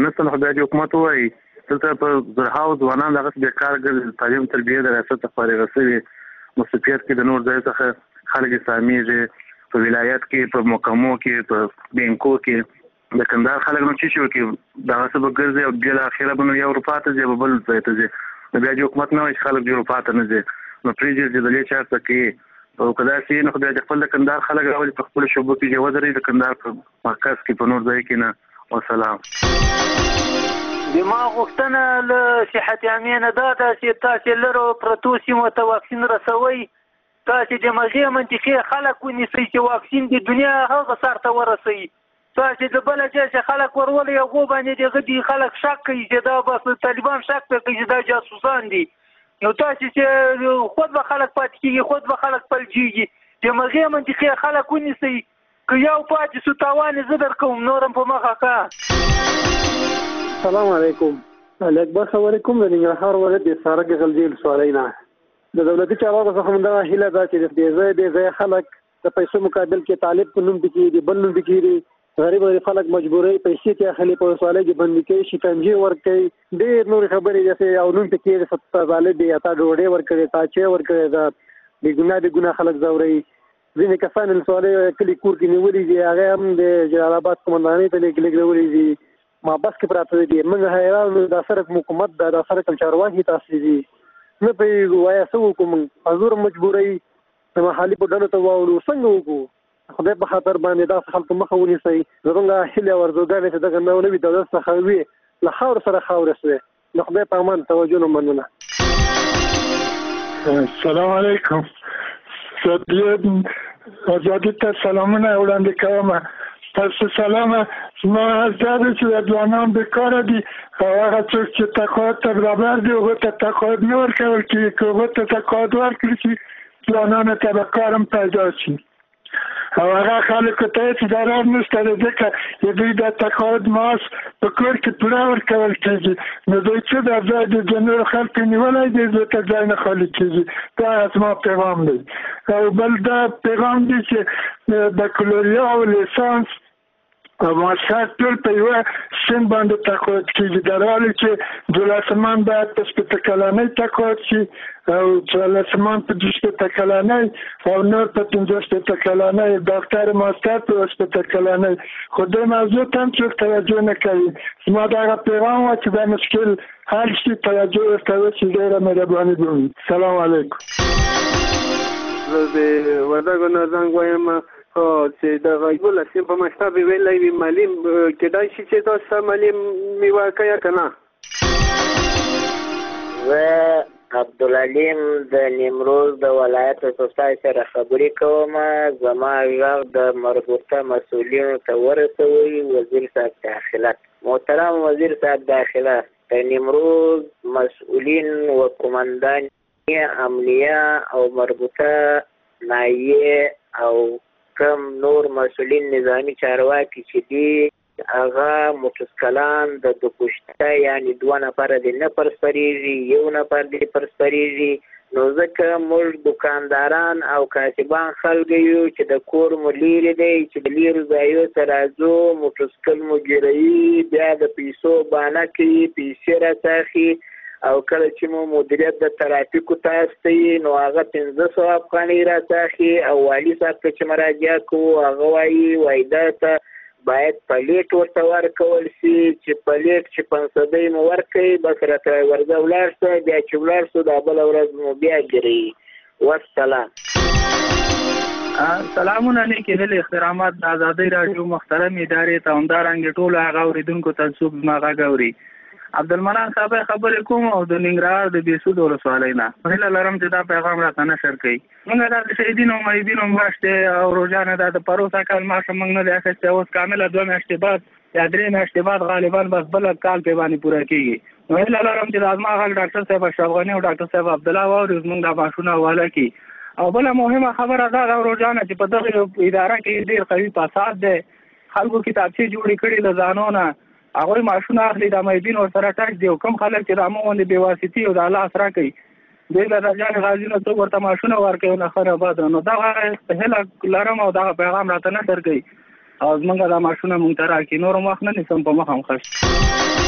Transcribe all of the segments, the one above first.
نشته، نو بیا حکومت وایي دلته په زرهاو ځوانان دغسې بېکار ګرځي، تعلیم تربیې د ریاست څخه فارغه شوي، مستفید کې د نور ځای څخه خلک استعمېږي، په ولایت کې، په محکمو کې، په بینکو کې د کندهار خلک نو څه شي وکړي، دغسې به ګرځي او بالاخره به نو یا اروپا ته ځي، بل ځای ته ځي. نو بیا حکومت نه وایي چې خلک اروپا ته نه ځي، نو پرېږدي چې دلې چارته کوي. او که داسې وي نو خو بیا د خپل د کندهار خلک راولي په خپلو شعبو کې چې ودرېږي، د کندهار په مرکز کې، په نور ځای کې نه. وسلام. زما غوښتنه له صحت عامې نه دا ده چې تاسې لرو پرتو سیمو ته واکسین رسوئ، تاسې د مغې منطقې خلک ونیسئ چې واکسین د دنیا هغه سر ته ورسوي. تاسې د بله ځای چې خلک ورولئ هغو باندې دغه دي خلک شک کوي چې دا بس طالبان شک کوي چې دا جاسوسان دي. نو تاسې چې خود به خلک پاتې کېږي، خود به خلک پلجېږي. د مغې منطقې خلک ونیسئ، که یو پاتې سو تاوان یې زه در کوم، نور هم په مخه که. السلام علیکم. اکبر خبرې کوم د ننګرهار ولایت د سارک غلجي ولسوالۍ نه. د دولتي چارواکو څخه همدغه هیله ده چې بې ځایه خلک د پیسو مقابل کې طالب په نوم پکې دي، بل نوم پکې دي، غریب خلک مجبوري پیسې کې اخلي، په ولسوالۍ کې بندي کوي، شکنجې ورکوي، ډېر نورې خبرې داسې، او نوم پکې د طالب دی، تا ډوډۍ ورکړې، تا چای ورکړې ده، بې ګناه خلک ځوروي. ځینې کسان ولسوالۍ کلي کور کې نیولي دي، هغه هم د جلال آباد قومندانۍ ته لېږلي دي، ما بس کې پراته دي. موږ حیران دا سره حکومت ده، دا سره چارواکي تاسې دي، نه پوهېږو وایه څه وکړو. موږ حضور مجبورۍ د محلي په ډلو ته واوړو، څنګه وکړو؟ خدای په خاطر باندې داسې خلکو مخه ونیسئ. زموږ هیلې او ارزوګانې چې دغه نوې دولت څخه وي له خاورو سره خاوره شوې. د خدای په امان توجه نه مننه. السلام علیکم. آزادي ته سلامونه وړاندې کوم. تاسو سلامه. زما دا ده چې د ځوانان بېکاره دي، او هغه څوک چې تقاعد ته برابر دي هغو ته تقاعد نه ورکول کېږي. که هغو ته تقاعد ورکړي شي ځوانانو ته به کار هم پیدا شي، او هغه خلکو ته هېڅ ضرر نشته دی، ځکه چې دوی د تقاعد معاش په کور کې پوره ورکول کېږي. نو دوی څه د ځای د نورو خلکو نیولی دی، ځکه ځای نه خالي کېږي. دا زما پیغام دی. او بل دا پیغام دی چې بکالوریا او لیسانس او ماستر ټول په یوه سن باندې تقاعد کېږي، در حالی چې دولسمان باید په شپېته کلنۍ تقاعد شي، او څوارلسمان په 20 کلنۍ، او نور په 15 کلنۍ، ډاکټر ماستر په 15 کلنۍ. خو دې موضوع ته هم څوک توجه نه کوي. زما دغه پیغام وه چې دا مشکل حل شي، توجه ورته وشي. ډېره مهرباني به وي. سلام علیکم. زه د وردګو نه زنګ وایم چې د غیبول سیم په مشتاب ویلی وي معلم کېدای شي چې تاسو معلم میوه کوي که نه؟ زه عبدالعلیم د نیمروز د ولایت سوسای سره خبرې کوم. زما غږ د مربوطه مسؤلینو ته ورسوئ. وزیر صاحب داخله، محترم وزیر صاحب داخله، د نیمروز مسؤلین و قماندان امنیه او مربوطه نایه او کم نور مسؤلین نظامی چارواکي چې دي، هغه متسکلان د پشته یعنی 2 نفر دې نه پرسپریږي، 1 نفر دې پرسپریږي. نو ځکه موږ دکانداران او کاسبان خلک یو چې د کور مو لیرې دی، چې د لیرو ځایو ته راځو، موټرسکل مو ګیروي، بیا د پیسو بانه کوي، پیسې راڅاخي، او کله چې مو مدیریت د ترافیکو ته استوي نو هغه 1500 افغانۍ راڅاخي، او والي صاحب ته چې مراجعه کوو هغه وایي دا ته باید پلیټ ورته ورکول شي، چې پلیټ چې 500 مو ورکوي، بس راته ورځه ولاړ سه، بیا چې ولاړ سو دا بله ورځ مو بیا ګیروي. والسلام. سلامونه نیکې هیلې احترامات د ازادۍ راډیو محترم ادارې ته همدارنګې ټولو هغه اورېدونکو ته څوک زما غږ اوري. عبدالمنان صاحب خبرې کوم او د ننګرهار د بېسود ولسوالۍ نه. هیله لرم چې دا پیغام راته نشر کړئ. موږ دا د شهیدینو او معیبینو میاشت دی او روژانه دا د پروسه کال معاش موږ نه دی اخیستی، اوس کامله 2 میاشتې بعد یا 3 میاشتې بعد غالبا بس بل کال پې باندې پوره کېږي. نو هیله لرم چې دا زما غږ ډاکټر صاحب اشرف غني او ډاکټر صاحب عبدالله واوري، زموږ دا معاشونه حواله کړي. او بله مهمه خبره دا ده روژانه چې په دغه اداره کې ډېر قوي فساد دی، خلکو کتابچې جوړې کړي له ځانونه، هغوی معاشونه اخلي، د معیبین ورسره ټچ دی، او کوم خلک چې د همه غوندې بېواسطي او د الله اسره کوي دوی له رجان غازي نه څوک ورته معاشونه ورکوي او نه ښه بد. نو دغه هیله لرم او دغه پیغام راته نشر کوي او زموږ دا معاشونه مونږ ته راکړي. نور هم وخت نه نیسم، په مخه هم ښه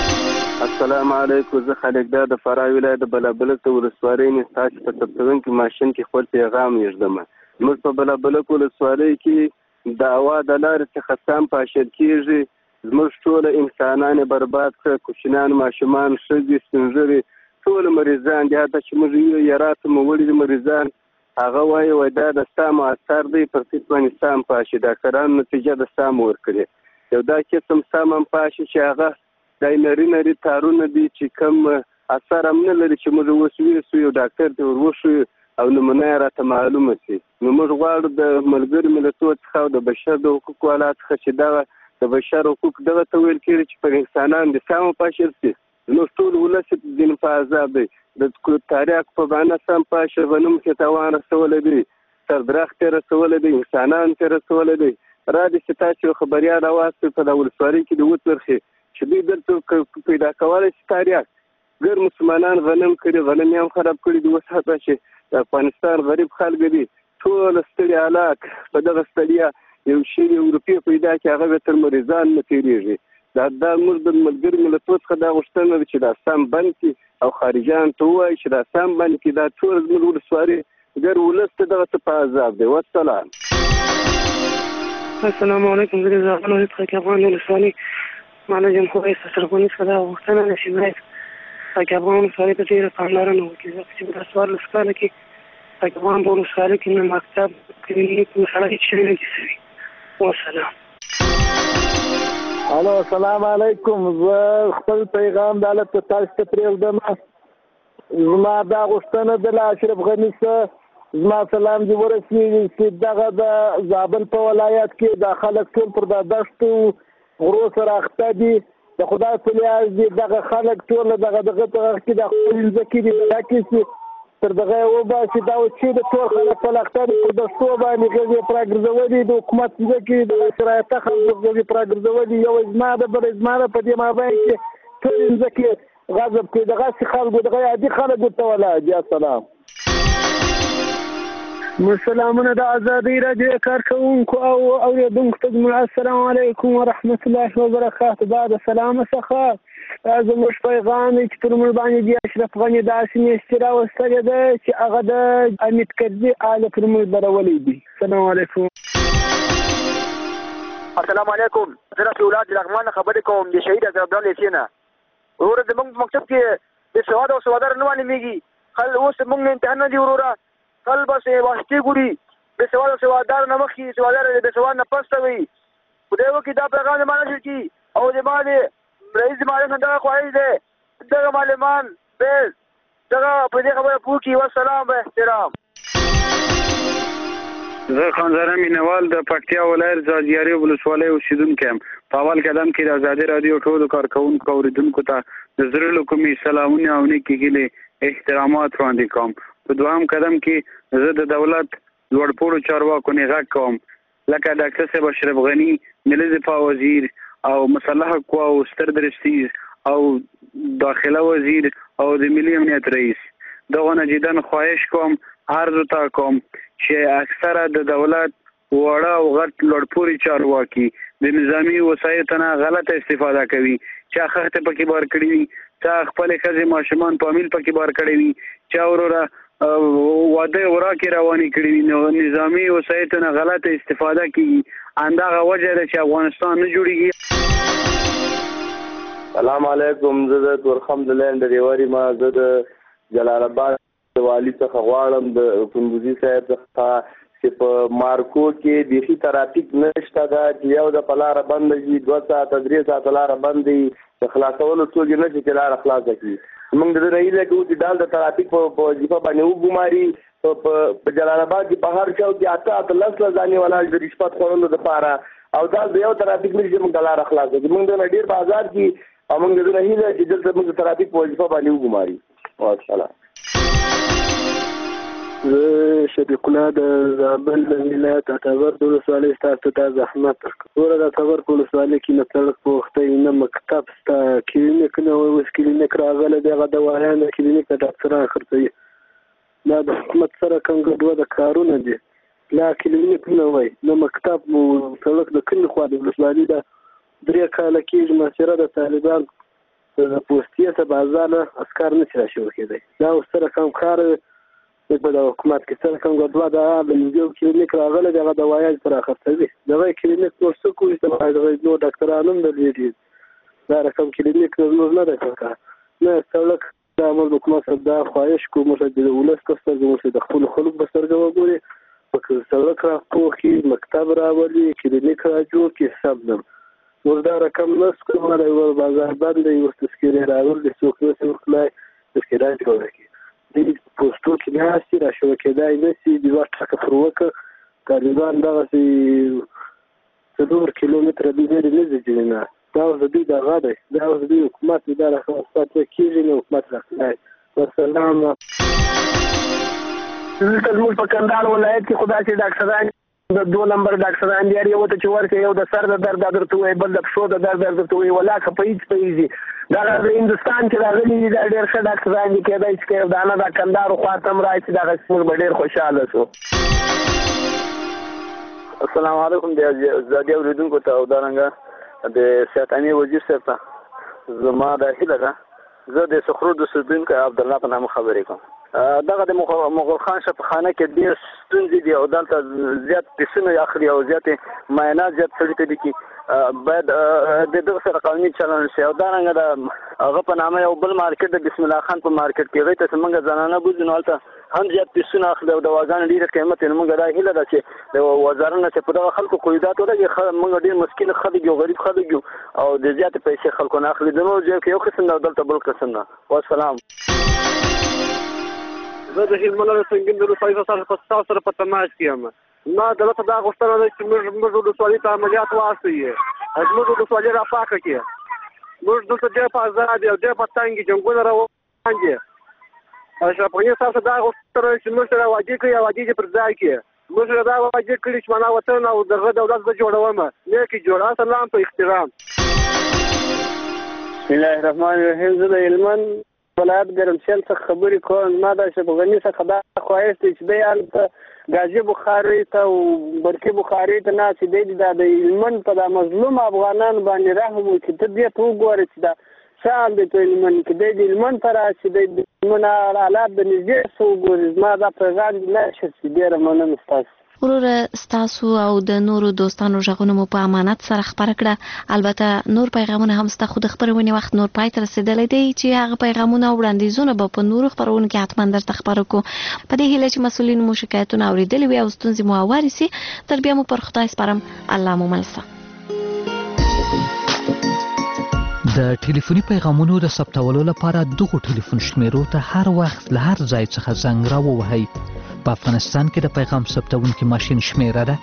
السلام علیکم. زه خالق دا د فراه ولایت د بلابلک ولسوالۍ نه تاسو په ثبتونکي ماشین کې خپل پیغام یږدم. موږ په بلابلک ولسوالۍ کې د هوا د لارې څخه سم پاشل کېږي. زموږ ټول انسانان برباد کړ، کوچنیان، ماشومان، ښځې، سپین ږیري، ټول مریضان دي. حتی چې موږ یارات مو وړي مریضان، هغه وایي دا د سام اثر دی، پر سیټ باندې سام پاشي. ډاکټران نتیجه د سام ورکړي. یو دا قسم سام هم پاشي چې هغه د نری تارونه دي چې کم اثر هم نه لري، چې موږ وسو یو ډاکټر ته ورشو او نمونه یې راته معلومه شي. نو موږ غواړو د ملګرو ملتونو څخه او د بشر د حقوقو والا څخه چې دغه د بشر حقوق دغه ته ویل کېږي چې پر انسانان د سم پاشل شي. نو ټول ولس دین په عذاب دی. د تاریخ په باندې سم پاشه غنم کې توان رسول دي، تر درخت رسول دي، انسانان ته رسول دي. را دي چې تاسو خبريال اواسته په د ولسوالۍ کې د وترخي چې دوی درته پیدا کولای شي تاریخ. ګر مسلمانان غنم کړي، غنم هم خراب کړي دي. اوس هغه چې د افغانستان غریب خلک دي ټول ستړي حالات په دغه ستړیا یو شی اروپای پیدا کې هغه تر مریضان نه تیریږي. دا موږ د ملګرو ملتونو څخه دا غوښتنه ده چې دا سم بند کړي او خارجان ته ووایي چې دا سم بند کړي. دا ټول زموږ ولسوالۍ ګر ولس ته دغه څه په عذاب دی. والسلام. السلام علیکم. زه زغلو څخه افغان ولسوالۍ معنا جمهور رئیس سرغونی څخه دا غوښتنه ده چې باید پکې افغان ولسوالۍ ته ډېره پاملرنه وکړي. ځکه چې په څوارلس کاله کې پکې افغان ولسوالۍ کې نه مکتب، کلینیک، مسله هېڅ شی نه دي شوي. والسلام. الو السلام علیکم. زه خپل پیغام د حالت په تاسو ته پرېږدم. زما دا غوښتنه ده له اشرف غني څخه زما سلام دې ورسېږي چې دغه د زابل په ولایت کې دا خلک ټول پر دا دښتو غرو سره اخته دي. د خدای په لیاز دي دغه خلک ټول دغه کې د خپل ځکې دي دغه چې تر دغه وباسي. دا چې د ټول خلک په اخته دي په دښتو باندې غږی پراګرځولي د حکومت ځکې د شرایط خلک غږی پراګرځولي. یو زما د بل زما په دې مابین کې ټول ځکې غضب کوي دغه خلکو دغه عادي خلکو ته ولادي. السلام. مسلمانونه د ازادي راډیو کارکونکو او اوریدونکو ته السلام علیکم ورحمت الله وبرکاته. بعد سلام څخه زموږ پیغام چې پر موږ باندې د اشرف غني داسې میاشتې راوستلې ده چې هغه د امید کرزي آله پر موږ درولې دي. السلام علیکم. السلام علیکم. زه رفیع الله لغمان خبرې کوم د شهید عبدالله لیسینا. وروره زموږ مکتب کې د سواد او سوادار نه معلومیږي. خل اوس موږ امتحان نه دی وروره خل بس واسطې ګوري د سواد او سوادار نه مخکې سوادار د سواد نه پسته وي. خدای وکړي دا پیغام د معنا شي او د ما د رئیس معلم دغه خواهش دی دغه معلمان به دغه په دې خبره پوه کړي. والسلام و احترام. زه خانزاده مینوال د پکتیا ولایت ځاځیاري ولسوالۍ اوسیدونکی یم. په اول قدم کې د ازادي راډیو ټولو کارکوونکو اوریدونکو ته د زړه له کومې سلامونه او نیکې هیلې احترامات وړاندې کوم. په دوهم قدم کې زه د دولت لوړپوړو چارواکو نه غږ کوم لکه ډاکټر صاحب اشرف غني، ملي دفاع وزیر او مسلح قواو ستر درستیز او داخله وزیر او د ملي امنیت رئیس دغه نه جدن خواهش کوم عرض ته کوم چې اکثره د دولت وړه او غټ لوړپوړي چارواکي د نظامی وسایطو نه غلطه استفاده کوي. چا خخته پکې بار کړی وي، چا خپل ښځې ماشومان په امیل پکې بار کړی وي، چا وروره واده وراکې روانې کړي وي. نو نظامی وسایطو نه غلطه استفاده کوي. همدغه وجه ده چې افغانستان نه جوړیږي. سلام علیکم. زه د تورخم د لینډ ریوري ما زه د جلال آباد والي څخه غواړم د کندوزي صاحب څخه چې په مارکو کې بیخي ترافیک نشته ده چې یو د په لاره بنده شي 2 ساعته 3 ساعته لاره بند وي د خلاصولو څوک نه شي چې لاره خلاصه کړي. موږ د دې نه هیله کوو چې ډال د ترافیک په وظیفه باندې وګماري په جلال آباد کې په هر چاو کې 8 10 ځانې ولاړ د رشوت خوړلو دپاره او دا د یو ترافیک نه شي موږ د لاره خلاصه کړي. موږ د نه ډېر بازار کې او موږ د دې نه هیله چې دلته موږ د ترافیک په وظیفه باندې وګماري. والسلام. زه شفیق الله د زابل ولایت اټاور د ولسوالۍ تاسو ته زحمت ورکړم. د اټاور په ولسوالۍ کې نه سړک پوښتې نه مکتب شته، کلینیک نه وي. اوس کلینیک راغلی دی، هغه دوایان د کلینیک د ډاکټران خرڅوي. دا د حکومت سره کوم ګډوډه کارونه دي. لا کلینیک نه وي نه مکتب مو سړک د کومې خوا د ولسوالۍ ده 3 کاله کېږي محاصره د طالبان د پوستې څخه بازار اسکار نه شي راشي کېدی دا اوس سره کم کار په د حکومت کې سره کوم غوډه د یو کلینیک راغله دغه دوايي پر اخرتوي دغه کلینیک نور څه کوي چې د نو ډاکټرانو د لیدي دا رقم کلینیک نور نه ده کار نه څلک دا موږ حکومت دا خواهش کوم چې د ولس کستر د خپل خلک بسرګه وګوري په څلک را پوخي مکتب راولي کلینیک را جوړ کې حساب نه وردا رقم نس کومه د بازار باندې یو تذکره راول د څوک څه وکړای تذکره جوړه کی د پوسټو کې ناسي را شو کېدای نسی د وخت پر وکه طالبان دغه 4 کیلومتر د دې نه ځینې دا د دې د غاده دا د دې حکومت اداره خاصه کیږي نو حکومت راځي والسلام زموږ په کندهار ولایت کې خدای چې ډاکټران د 2 نمبر ډاکټران دی یو ته چې ورته یو د سر د درد درته وي بل د پښو د درد درته وي ولا که پیږي دا د هندستان کې راغلي دي ډېر ښه ډاکټران دي کېدای چې دا نه د کندهار خوا ته راځي دا څنګه ډېر خوشاله شو. السلام علیکم د زادي اوریدونکو ته او دارنګه د سیاتانی وزیر صاحب ته زما د هیله ده زه د سخرو د سودین کې عبد الله په نامه خبرې کوم. دغه د مغول خان شفخانه کې ډېر ستونزې دي او دلته زیات پیسونه اخلي او زیات معاینات زیات سړي ته دي کې باید د دغه سره قانوني چلن شي او دارنګه د هغه په نامه یو بل مارکیټ د بسم الله خان په مارکیټ کې غوښته چې موږ ځانانه بوزو نو هلته هم زیات پیسونه اخلي او د واګان ډېر قیمت یې موږ دا هیله ده چې د وزارت نه په دغه خلکو قیودات ورکړي موږ ډېر مسکین خلک یو غریب خلک یو او د زیات پیسې خلکو نه اخلي د نور ځای کې یو قسم نه دلته بل قسم نه. والسلام. زه د هلمند له څنګه د رسایي سره په تماس کې یم ما دلته دا غوښتنه ده چې موږ د سوالي ته عملیات واسطه موږ د سوالي را پاکه کې موږ دلته ډېر په آزاد او ډېر په تنګ جنګونه روان دي اشرافي صاحب دا غوښتنه چې موږ سره واجب کوي او واجب پر ځای کې موږ سره دا واجب کړی چې معنا وطن او دغه دولت به جوړوم نه کې جوړه سلام په احترام. بسم الله الرحمن الرحیم. زه د هلمند ولایت ګرمسیل څخه خبرې کوم. ما د اشرف غني څخه دا خواهش دی چې دی هلته ګازي بخاري ته او برقي بخاري ته ناستې دی د هلمند په دا مظلوم افغانانو باندې رحم وکړي ته دې ته وګورې چې دا څه حال دی په هلمند کې دی د هلمند ته راشي دی د هلمند حالات د نږدې څه وګورې زما دا پیغام نه شي ډېره مننه ستاسو. وروره ستاسو او د نورو دوستانو غږونه مو په امانت سره خبره کړه. البته نور پیغامونه هم ستاسو د خبرونې وخت نور پای ته رسیدلی دی چې هغه پیغامونه او وړاندیزونه به په نورو خبرونو کې حتما درته خبرو کو. په دې هیله چې مسؤلین مو شکایتونه اوریدلي وي او ستونزې مو هوارې سي. تر بیا مو پر خدای سپارم. الله مو مل شه. د ټلیفوني پیغامونو د ثبتولو لپاره دغه ټلیفون شمیرو ته هر وخت له هر ځای څخه زنګ راووهئ. په افغانستان کې د پیغام ثبتونکي ماشین شمیره ده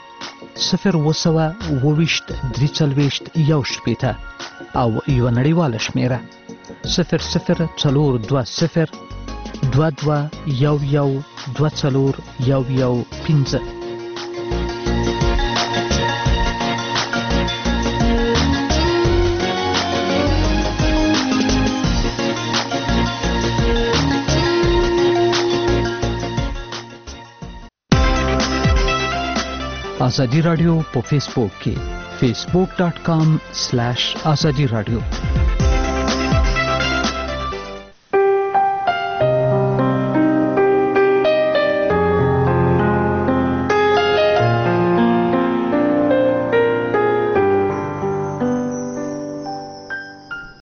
020 340 1 او یو نړیواله شمیره 0040 22 11 24 11 آزادی رادیو په فیسبوک کې facebook.com/azadi radio